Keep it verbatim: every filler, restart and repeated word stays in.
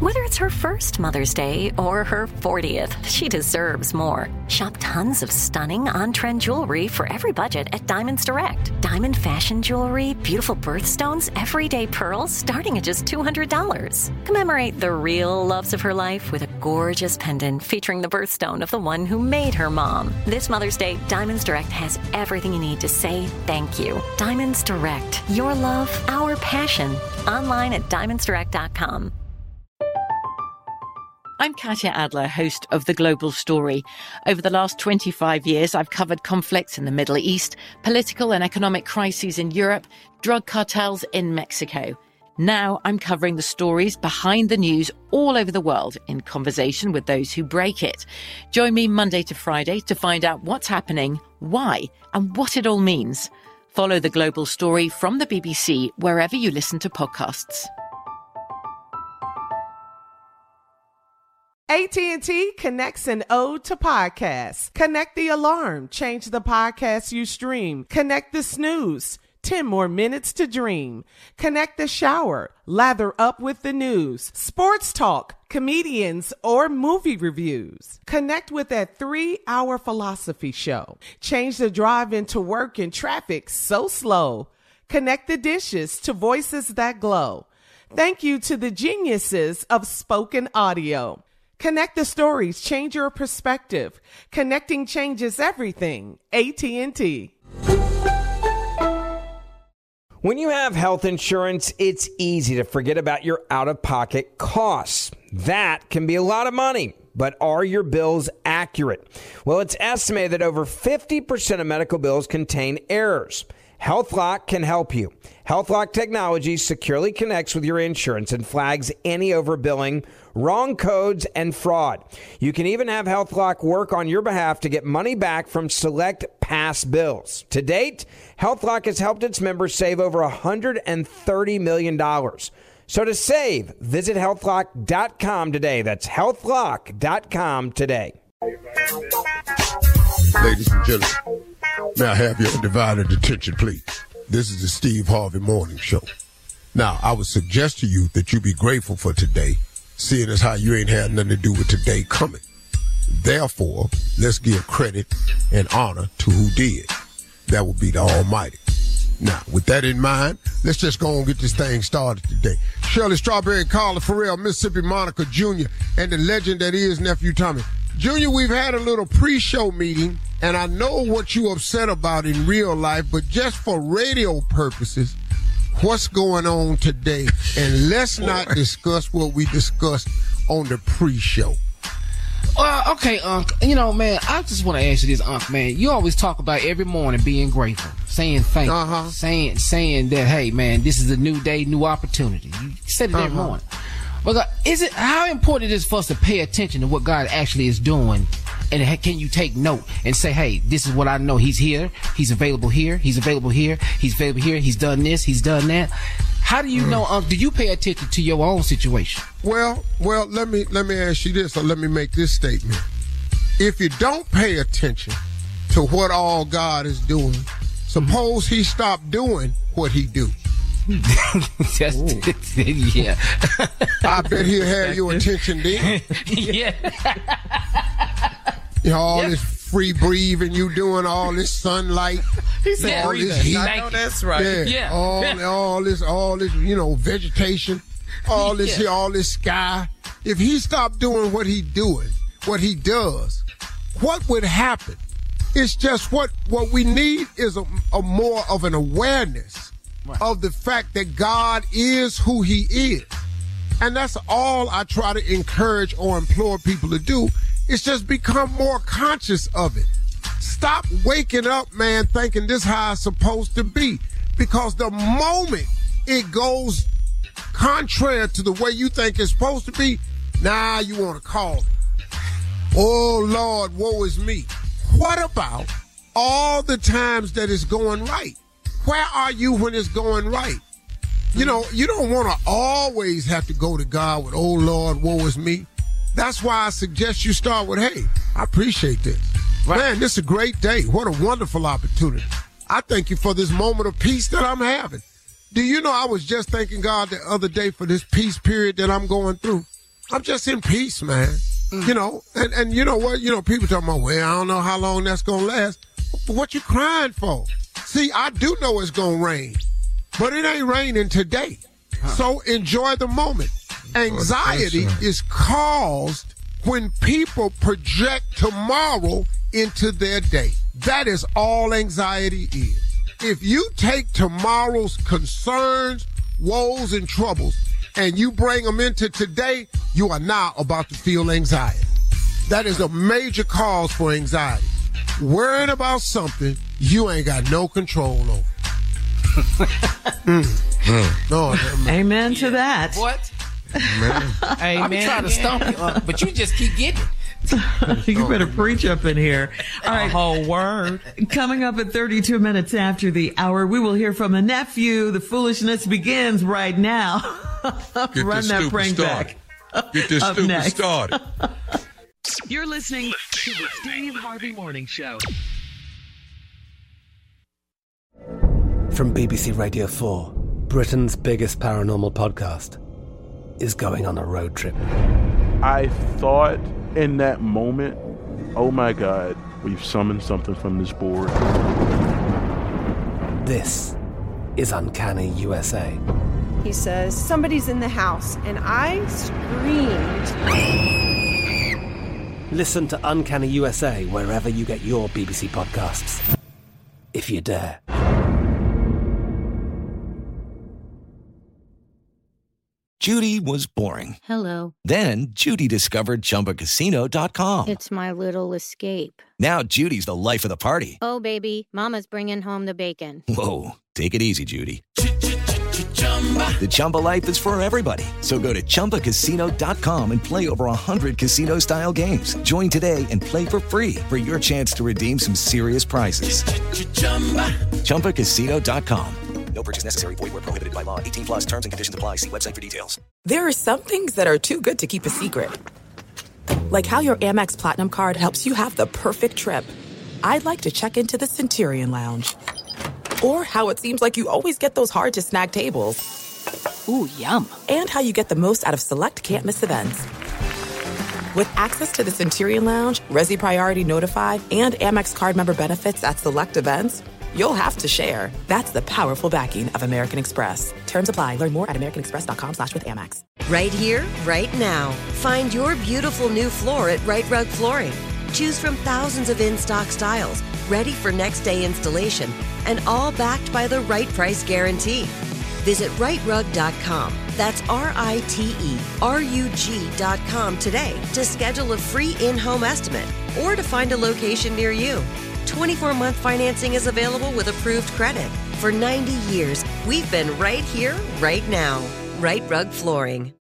Whether it's her first Mother's Day or her fortieth, she deserves more. Shop tons of stunning on-trend jewelry for every budget at Diamonds Direct. Diamond fashion jewelry, beautiful birthstones, everyday pearls starting at just two hundred dollars. Commemorate the real loves of her life with a gorgeous pendant featuring the birthstone of the one who made her mom. This Mother's Day, Diamonds Direct has everything you need to say thank you. Diamonds Direct. Your love, our passion. Online at diamonds direct dot com. I'm Katya Adler, host of The Global Story. Over the last twenty-five years, I've covered conflicts in the Middle East, political and economic crises in Europe, drug cartels in Mexico. Now I'm covering the stories behind the news all over the world in conversation with those who break it. Join me Monday to Friday to find out what's happening, why, and what it all means. Follow The Global Story from the B B C wherever you listen to podcasts. A T and T connects an ode to podcasts. Connect the alarm. Change the podcast you stream. Connect the snooze. ten more minutes to dream. Connect the shower. Lather up with the news. Sports talk, comedians, or movie reviews. Connect with that three-hour philosophy show. Change the drive into work in traffic so slow. Connect the dishes to voices that glow. Thank you to the geniuses of spoken audio. Connect the stories, change your perspective. Connecting changes everything. A T and T. When you have health insurance, it's easy to forget about your out-of-pocket costs. That can be a lot of money, but are your bills accurate? Well, it's estimated that over fifty percent of medical bills contain errors. HealthLock can help you. HealthLock technology securely connects with your insurance and flags any overbilling, wrong codes, and fraud. You can even have HealthLock work on your behalf to get money back from select past bills. To date, HealthLock has helped its members save over one hundred thirty million dollars. So to save, visit health lock dot com today. That's health lock dot com today. Ladies and gentlemen, may I have your undivided attention, please? This is the Steve Harvey Morning Show. Now, I would suggest to you that you be grateful for today, seeing as how you ain't had nothing to do with today coming. Therefore, let's give credit and honor to who did. That would be the Almighty. Now, with that in mind, let's just go and get this thing started today. Shirley Strawberry, Carla Farrell, Mississippi Monica Junior, and the legend that is Nephew Tommy. Junior, we've had a little pre-show meeting, and I know what you're upset about in real life, but just for radio purposes, what's going on today? And let's not discuss what we discussed on the pre-show. Uh, okay, Unc. You know, man, I just want to ask you this, Unc, man. You always talk about every morning being grateful, saying thank you, uh-huh. saying saying that, hey, man, this is a new day, new opportunity. You said it uh-huh. every morning. But uh, is it how important it is for us to pay attention to what God actually is doing? And can you take note and say, hey, this is what I know. He's here. He's available here. He's available here. He's available here. He's done this. He's done that. How do you mm. know, Unc, do you pay attention to your own situation? Well, well, let me let me ask you this, or let me make this statement. If you don't pay attention to what all God is doing, suppose he stopped doing what he do. Just, yeah. I bet he'll have your attention then. Yeah. You know, all yeah. this free breathing, you doing all this sunlight. He said all this heat. I know that's right. Yeah. yeah. All, yeah. all this, all this, you know, vegetation, all this yeah. here, all this sky. If he stopped doing what he doing, what he does, what would happen? It's just what, what we need is a, a more of an awareness right. of the fact that God is who he is. And that's all I try to encourage or implore people to do. It's just become more conscious of it. Stop waking up, man, thinking this is how it's supposed to be. Because the moment it goes contrary to the way you think it's supposed to be, now you want to call it. Oh, Lord, woe is me. What about all the times that it's going right? Where are you when it's going right? You know, you don't want to always have to go to God with, oh, Lord, woe is me. That's why I suggest you start with, hey, I appreciate this. Right. Man, this is a great day. What a wonderful opportunity. I thank you for this moment of peace that I'm having. Do you know I was just thanking God the other day for this peace period that I'm going through? I'm just in peace, man. Mm. You know, and, and you know what? You know, people talking about, well, I don't know how long that's going to last. But what you crying for? See, I do know it's going to rain, but it ain't raining today. Huh. So enjoy the moment. Anxiety oh, is caused when people project tomorrow into their day. That is all anxiety is. If you take tomorrow's concerns, woes, and troubles, and you bring them into today, you are now about to feel anxiety. That is a major cause for anxiety. Worrying about something you ain't got no control over. mm. Mm. No, Amen to that. What? Man. Amen. I'm trying to stump you, uh, but you just keep getting it. You better preach up in here. All right. A whole word. Coming up at thirty-two minutes after the hour, we will hear from a nephew. The foolishness begins right now. Get Run that prank started. back. Get this Up stupid next. started. You're listening to the Steve Harvey Morning Show. From B B C Radio four, Britain's biggest paranormal podcast is going on a road trip. I thought in that moment, oh my God, we've summoned something from this board. This is Uncanny U S A. He says, somebody's in the house, and I screamed. Listen to Uncanny U S A wherever you get your B B C podcasts, if you dare. Judy was boring. Hello. Then Judy discovered Chumba Casino dot com. It's my little escape. Now Judy's the life of the party. Oh, baby, mama's bringing home the bacon. Whoa, take it easy, Judy. The Chumba life is for everybody. So go to Chumba Casino dot com and play over one hundred casino-style games. Join today and play for free for your chance to redeem some serious prizes. Chumba Casino dot com. No purchase necessary. Void where prohibited by law. eighteen plus terms and conditions apply. See website for details. There are some things that are too good to keep a secret. Like how your Amex Platinum card helps you have the perfect trip. I'd like to check into the Centurion Lounge. Or how it seems like you always get those hard-to-snag tables. Ooh, yum. And how you get the most out of select can't-miss events. With access to the Centurion Lounge, Resi Priority Notified, and Amex card member benefits at select events, you'll have to share. That's the powerful backing of American Express. Terms apply. Learn more at americanexpress.com slash with Amex. Right here, right now. Find your beautiful new floor at Right Rug Flooring. Choose from thousands of in-stock styles, ready for next day installation, and all backed by the right price guarantee. Visit right rug dot com. That's R I T E R U G dot com today to schedule a free in-home estimate or to find a location near you. twenty-four month financing is available with approved credit. For ninety years, we've been right here, right now. Right Rug Flooring.